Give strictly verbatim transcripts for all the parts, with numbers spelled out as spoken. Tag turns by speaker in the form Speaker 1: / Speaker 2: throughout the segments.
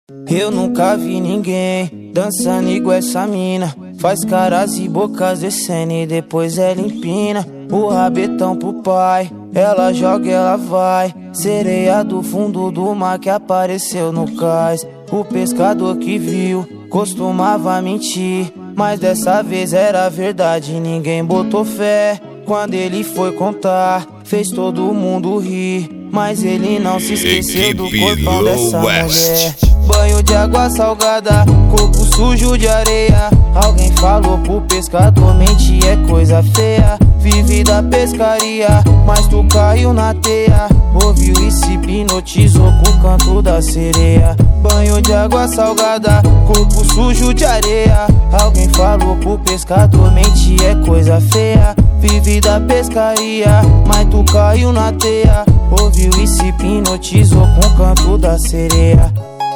Speaker 1: Eu nunca vi ninguém dançando igual essa mina. Faz caras e bocas descendo e depois ela empina o rabetão pro pai. Ela joga, ela vai, sereia do fundo do mar que apareceu no cais. O pescador que viu costumava mentir, mas dessa vez era verdade, ninguém botou fé. Quando ele foi contar, fez todo mundo rir, mas ele não se esqueceu do corpão dessa mulher. Banho de água salgada, corpo sujo de areia. Alguém falou pro pescador, mentir é coisa feia. Vive da pescaria, mas tu caiu na teia. Ouviu e se hipnotizou com o canto da sereia. Banho de água salgada, corpo sujo de areia. Alguém falou pro pescador, mentir é coisa feia. Vive da pescaria, mas tu caiu na teia. Ouviu e se hipnotizou com o canto da sereia.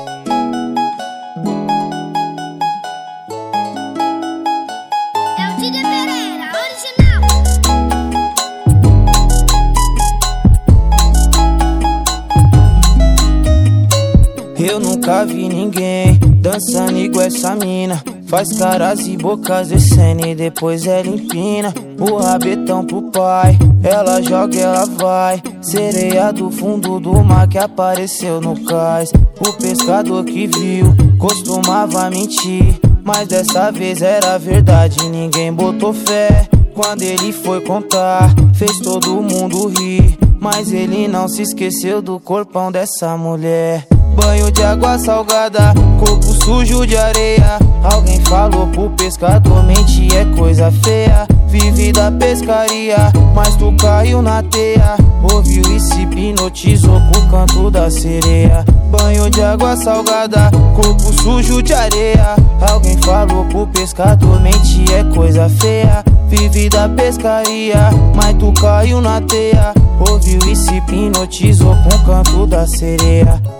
Speaker 1: Eu nunca vi ninguém dançando igual essa mina. Faz caras e bocas descendo e depois ela empina o rabetão pro pai. Ela joga, ela vai, sereia do fundo do mar que apareceu no cais. O pescador que viu costumava mentir, mas dessa vez era verdade, ninguém botou fé. Quando ele foi contar, fez todo mundo rir, mas ele não se esqueceu do corpão dessa mulher. Banho de água salgada, corpo sujo de areia. Alguém falou pro pescador, mentir é coisa feia. Vive da pescaria, mas tu caiu na teia. Ouviu e se hipnotizou com o canto da sereia. Banho de água salgada, corpo sujo de areia. Alguém falou pro pescador, mentir é coisa feia. Vive da pescaria, mas tu caiu na teia. Ouviu e se hipnotizou com o canto da sereia.